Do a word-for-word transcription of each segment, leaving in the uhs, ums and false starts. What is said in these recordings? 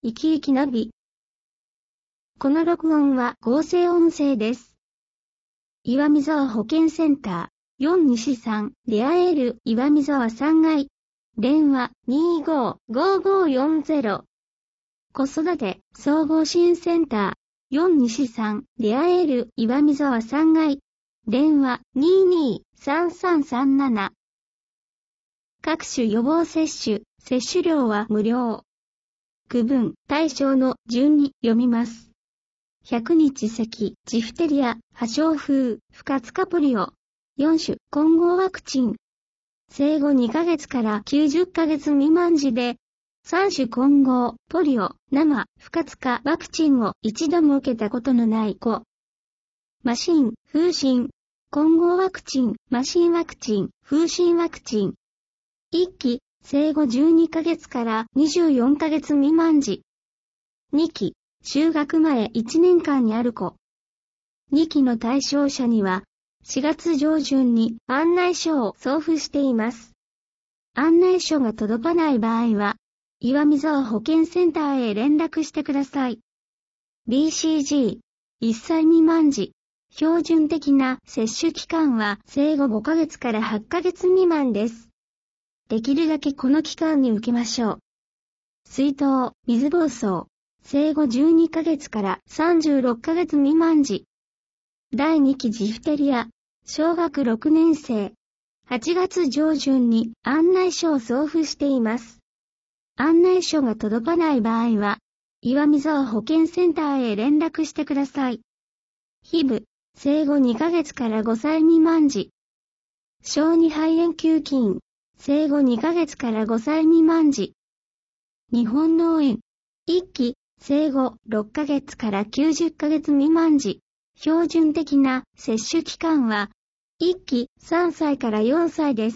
生き生きナビ。この録音は合成音声です。岩見沢保健センター、よん西さん、レアエール、岩見沢さんがい。電話、にーごーごーごーよんゼロ。子育て、総合支援センター、よん西さん、レアエール、岩見沢さんがい。電話、にーにーさんさんさんなな。各種予防接種、接種料は無料。区分、対象の順に読みます。百日咳、ジフテリア、破傷風、不活化ポリオ。よん種、混合ワクチン。生後にかげつからきゅうじゅっかげつ未満時で、さん種混合、ポリオ、生、不活化ワクチンを一度も受けたことのない子。麻疹、風疹。混合ワクチン、麻疹ワクチン、風疹ワクチン。いっき、生後じゅうにかげつからにじゅうよんかげつ未満時。にき、就学前いちねんかんにある子。にきの対象者には、しがつ上旬に案内書を送付しています。案内書が届かない場合は、岩見沢保健センターへ連絡してください。ビーシージー、いっさい未満時。標準的な接種期間は生後ごかげつからはちかげつ未満です。できるだけこの期間に受けましょう。水痘、水疱瘡、生後じゅうにかげつからさんじゅうろっかげつ未満時。だいにきジフテリア、小学ろくねん生。はちがつ上旬に案内書を送付しています。案内書が届かない場合は、岩見沢保健センターへ連絡してください。ヒブ、生後にかげつからごさい未満時。小児肺炎球菌、生後にかげつからごさい未満時。日本脳炎、いっき、生後ろっかげつからきゅうじゅっかげつ未満時。標準的な接種期間は、いっき、さんさいからよんさいです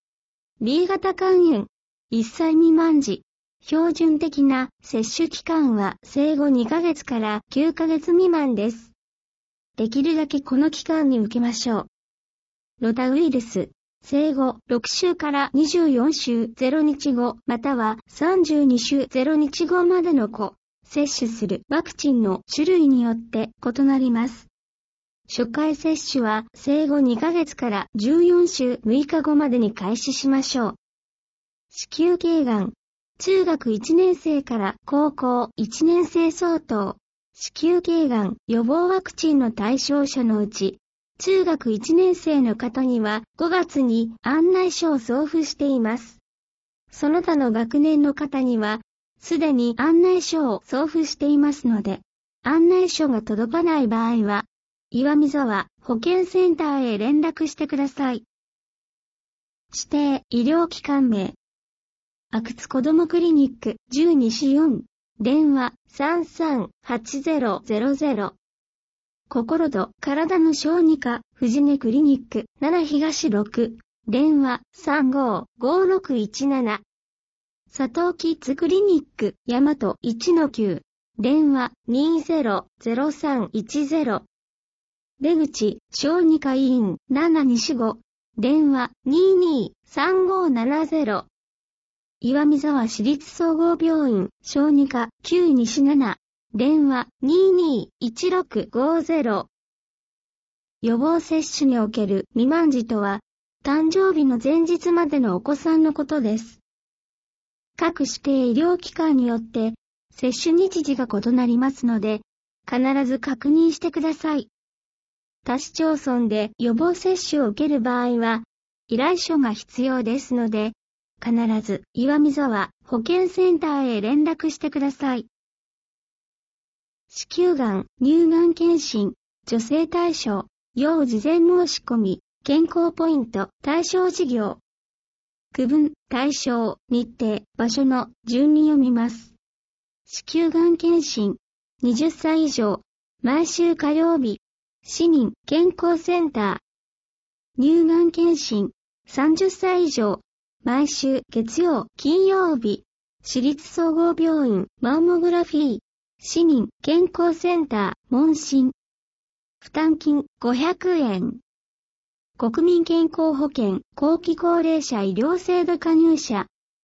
。B 型肝炎、いっさい未満時。標準的な接種期間は生後にかげつからきゅうかげつ未満です。できるだけこの期間に受けましょう。ロタウイルス、生後ろくしゅうからにじゅうよんしゅうゼロにちごまたはさんじゅうにしゅうゼロにちごまでの子、接種するワクチンの種類によって異なります。初回接種は生後にかげつからじゅうよんしゅうむいかごまでに開始しましょう。子宮頸がん、中学いちねん生から高校いちねん生相当。子宮頸がん予防ワクチンの対象者のうち、中学いちねん生の方にはごがつに案内書を送付しています。その他の学年の方には、すでに案内書を送付していますので、案内書が届かない場合は、岩見沢保健センターへ連絡してください。指定医療機関名。阿久津こどもクリニックじゅうにしよん。電話 さんさんはちゼロゼロゼロ。心と体の小児科藤根クリニックなな東ろく。電話 さんごーごーろくいちなな。佐藤キッズクリニック大和いちのきゅう。電話 にーゼロゼロさんいちゼロ。出口小児科医院なな西ご。電話 にーにーさんごーななゼロ。岩見沢市立総合病院小児科きゅう西なな。電話 にーにーいちろくごーゼロ。予防接種における未満児とは、誕生日の前日までのお子さんのことです。各指定医療機関によって接種日時が異なりますので、必ず確認してください。他市町村で予防接種を受ける場合は、依頼書が必要ですので、必ず岩見沢保健センターへ連絡してください。子宮がん、乳がん検診、助成対象、要事前申し込み、健康ポイント、対象事業。区分、対象、日程、場所の順に読みます。子宮がん検診、はたち以上、毎週火曜日、市民健康センター。乳がん検診、さんじゅっさい以上、毎週月曜、金曜日、市立総合病院マンモグラフィー、市民健康センター問診。負担金ごひゃくえん。国民健康保険後期高齢者医療制度加入者。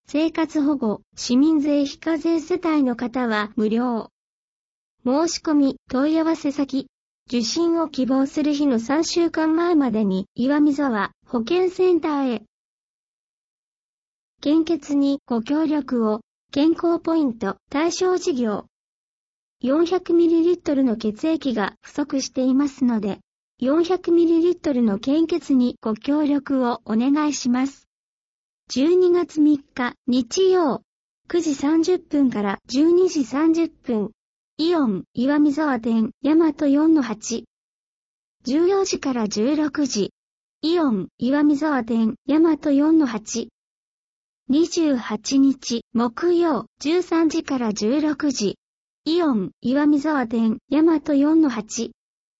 生活保護、市民税非課税世帯の方は無料。申し込み、問い合わせ先、受診を希望する日のさんしゅうかんまえまでに岩見沢保健センターへ。献血にご協力を、健康ポイント対象事業。よんひゃくミリリットル の血液が不足していますので、よんひゃくミリリットル の献血にご協力をお願いします。じゅうにがつみっか日曜くじさんじゅっぷんからじゅうにじさんじゅっぷん、イオン岩見沢店大和 よんのはち。じゅうよじからじゅうろくじ、イオン岩見沢店大和 よんのはち。にじゅうはちにち木曜じゅうさんじからじゅうろくじ、イオン岩見沢店大和 よんのはち。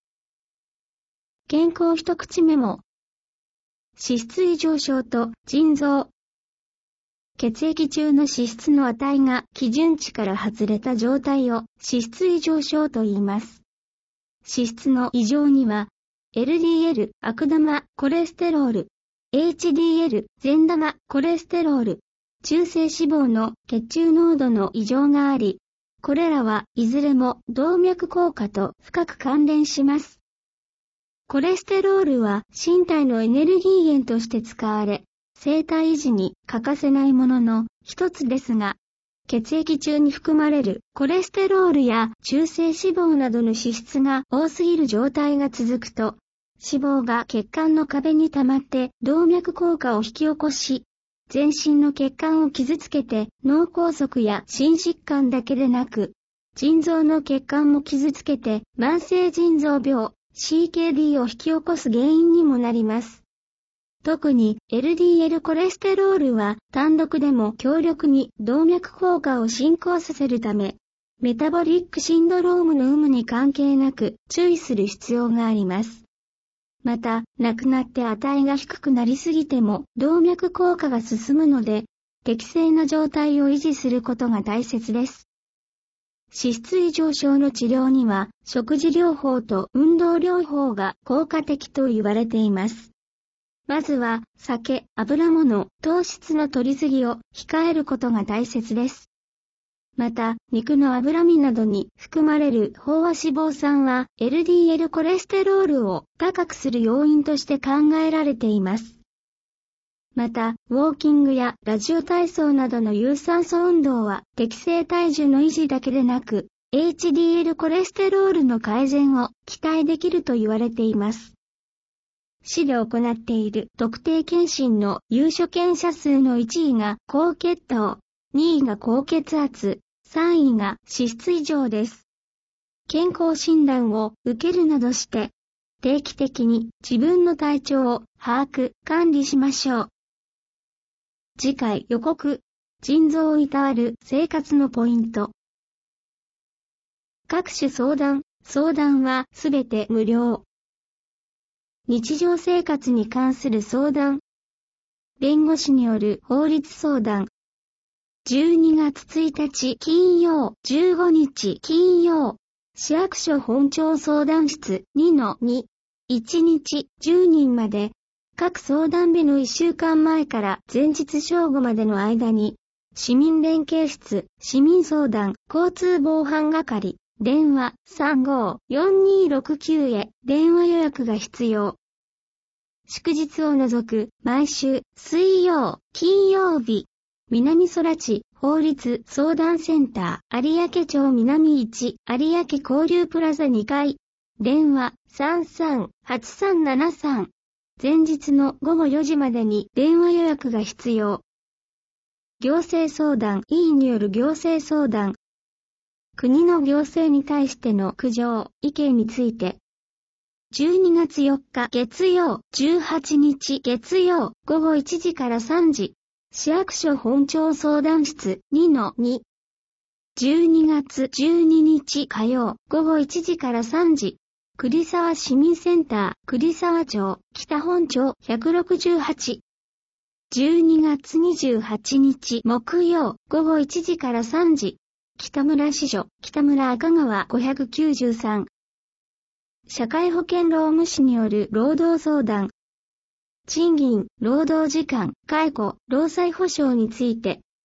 健康一口メモ。脂質異常症と腎臓。血液中の脂質の値が基準値から外れた状態を脂質異常症と言います。脂質の異常には、エルディーエル 悪玉コレステロール、エイチディーエル 善玉コレステロール、中性脂肪の血中濃度の異常があり、これらはいずれも動脈硬化と深く関連します。コレステロールは身体のエネルギー源として使われ、生体維持に欠かせないものの一つですが、血液中に含まれるコレステロールや中性脂肪などの脂質が多すぎる状態が続くと、脂肪が血管の壁に溜まって動脈硬化を引き起こし、全身の血管を傷つけて脳梗塞や心疾患だけでなく、腎臓の血管も傷つけて慢性腎臓病、シーケーディー を引き起こす原因にもなります。特に エルディーエル コレステロールは単独でも強力に動脈硬化を進行させるため、メタボリックシンドロームの有無に関係なく注意する必要があります。また、亡くなって値が低くなりすぎても動脈硬化が進むので、適正な状態を維持することが大切です。脂質異常症の治療には、食事療法と運動療法が効果的と言われています。まずは、酒、油物、糖質の摂りすぎを控えることが大切です。また、肉の脂身などに含まれる飽和脂肪酸は エルディーエル コレステロールを高くする要因として考えられています。また、ウォーキングやラジオ体操などの有酸素運動は適正体重の維持だけでなく、エイチディーエル コレステロールの改善を期待できると言われています。市で行っている特定健診の有所見者数のいちいが高血糖、にいが高血圧、さんいが脂質異常です。健康診断を受けるなどして、定期的に自分の体調を把握、管理しましょう。次回予告、腎臓をいたわる生活のポイント。各種相談、相談はすべて無料。日常生活に関する相談。弁護士による法律相談。じゅうにがつついたち金曜、じゅうごにち金曜、市役所本庁相談室 にのに、いちにちじゅうにんまで、各相談日のいっしゅうかんまえから前日正午までの間に、市民連携室、市民相談、交通防犯係、電話 さんごーよんにーろくきゅう へ電話予約が必要。祝日を除く毎週水曜、金曜日、南空地法律相談センター有明町南いち有明交流プラザにかい、電話 さんさんはちさんななさん、前日のごごよじまでに電話予約が必要。行政相談委員による行政相談。国の行政に対しての苦情、意見について。じゅうにがつよっか月曜、じゅうはちにち月曜、ごごいちじからさんじ、市役所本庁相談室 にのに。じゅうにがつじゅうににち火曜、ごごいちじからさんじ、栗沢市民センター、栗沢町、北本町ひゃくろくじゅうはち。じゅうにがつにじゅうはちにち木曜、ごごいちじからさんじ、北村支所、北村赤川ごひゃくきゅうじゅうさん。社会保険労務士による労働相談。賃金、労働時間、解雇、労災保障について、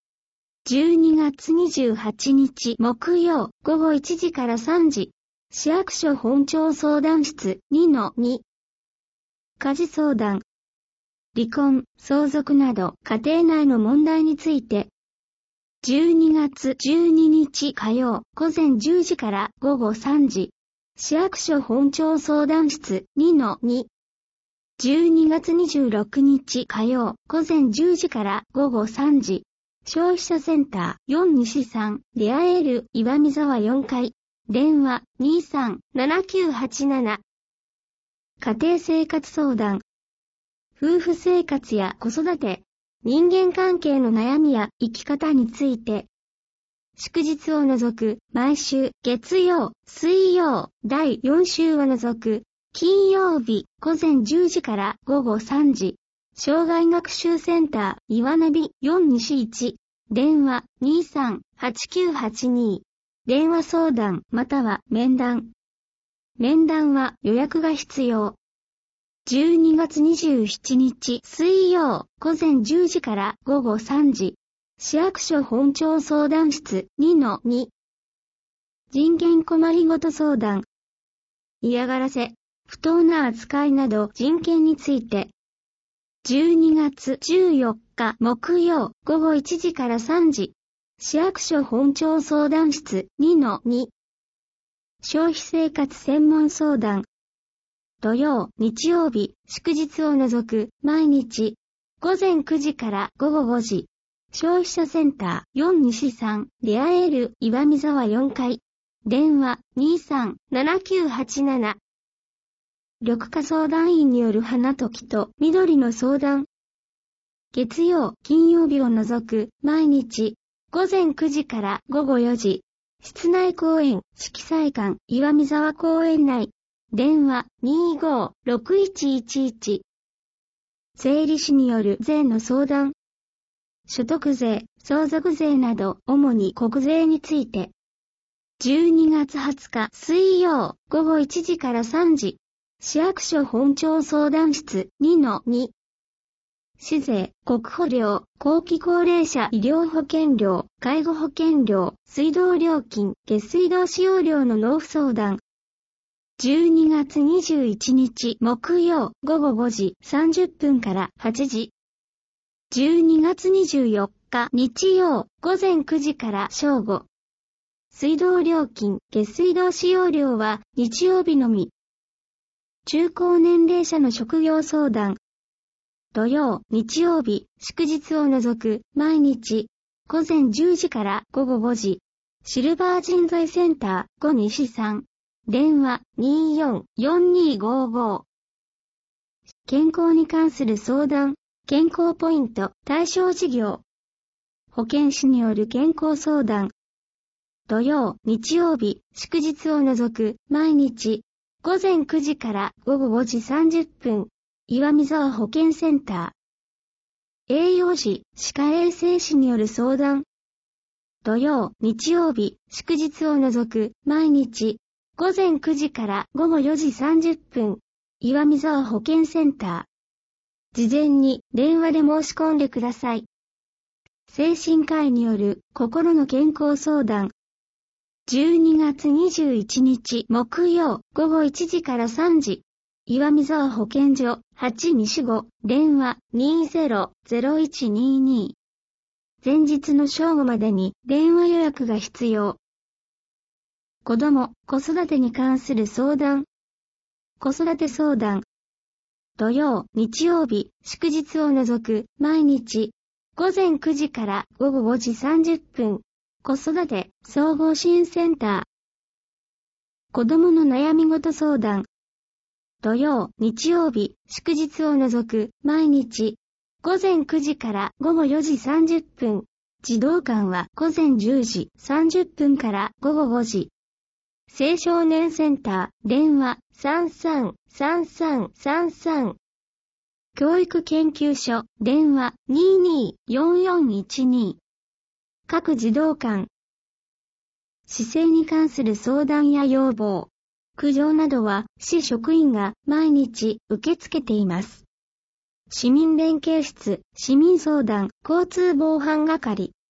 じゅうにがつにじゅうはちにち木曜ごごいちじからさんじ、市役所本庁相談室 にのに。家事相談。離婚、相続など家庭内の問題について。じゅうにがつじゅうににち火曜午前じゅうじからごごさんじ、市役所本庁相談室 にのに。じゅうにがつにじゅうろくにち火曜午前じゅうじからごごさんじ、消費者センターよん西さん、レアエール岩見沢よんかい、電話 にさんななきゅうはちなな。家庭生活相談。夫婦生活や子育て、人間関係の悩みや生き方について。祝日を除く毎週月曜、水曜、だいよん週を除く金曜日午前じゅうじからごごさんじ。障害学習センター岩ナビよん西いち、電話 にさんはちきゅうはちに。電話相談または面談。面談は予約が必要。じゅうにがつにじゅうしちにち水曜午前じゅうじからごごさんじ。市役所本庁相談室 にのに。人権困りごと相談。嫌がらせ、不当な扱いなど人権について。じゅうにがつじゅうよっか木曜ごごいちじからさんじ。市役所本庁相談室 にのに。消費生活専門相談。土曜、日曜日、祝日を除く毎日。午前くじからごごごじ。消費者センターよん西さん、レアエール岩見沢よんかい。電話 にさんななきゅうはちなな。緑化相談員による花と木と緑の相談。月曜、金曜日を除く毎日。午前くじからごごよじ。室内公園、色彩館、岩見沢公園内。電話 にごろくいちいちいち。税理士による税の相談。所得税、相続税など主に国税について。じゅうにがつはつか水曜ごごいちじからさんじ。市役所本庁相談室 にのに。市税、国保料、後期高齢者医療保険料、介護保険料、水道料金、下水道使用料の納付相談。じゅうにがつにじゅういちにち木曜ごごごじさんじゅっぷんからはちじ。じゅうにがつにじゅうよっか日曜午前くじから正午。水道料金、下水道使用料は日曜日のみ。中高年齢者の職業相談。土曜、日曜日、祝日を除く毎日。午前じゅうじからごごごじ。シルバー人材センターご西さん。電話 によんよんにごご。健康に関する相談。健康ポイント対象事業。保健師による健康相談。土曜、日曜日、祝日を除く毎日。午前くじからごごごじさんじゅっぷん。岩見沢保健センター。栄養士、歯科衛生士による相談。土曜、日曜日、祝日を除く毎日。午前くじからごごよじさんじゅっぷん。岩見沢保健センター。事前に電話で申し込んでください。精神科医による心の健康相談。じゅうにがつにじゅういちにち木曜ごごいちじからさんじ。岩見沢保健所はち西ご、電話 にぜろぜろいちにに。前日の正午までに電話予約が必要。子ども、子育てに関する相談。子育て相談。土曜、日曜日、祝日を除く毎日。午前くじからごごごじさんじゅっぷん。子育て総合支援センター。子どもの悩み事相談。土曜、日曜日、祝日を除く毎日。午前くじからごごよじさんじゅっぷん。児童館は午前じゅうじさんじゅっぷんからごごごじ。青少年センター、電話さんさんさんさんさんさん。教育研究所、電話にによんよんいちに。各児童館。姿勢に関する相談や要望、苦情などは市職員が毎日受け付けています。市民連携室、市民相談、交通防犯係。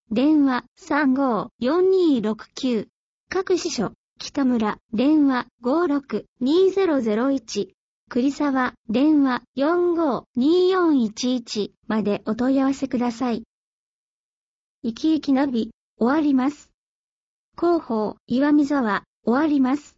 電話 さんごーよんにーろくきゅう。各支所、北村、電話 ごーろくにーぜろぜろいち。栗沢、電話 よんごーにーよんいちいち までお問い合わせください。いきいきナビ、終わります。広報、岩見沢、終わります。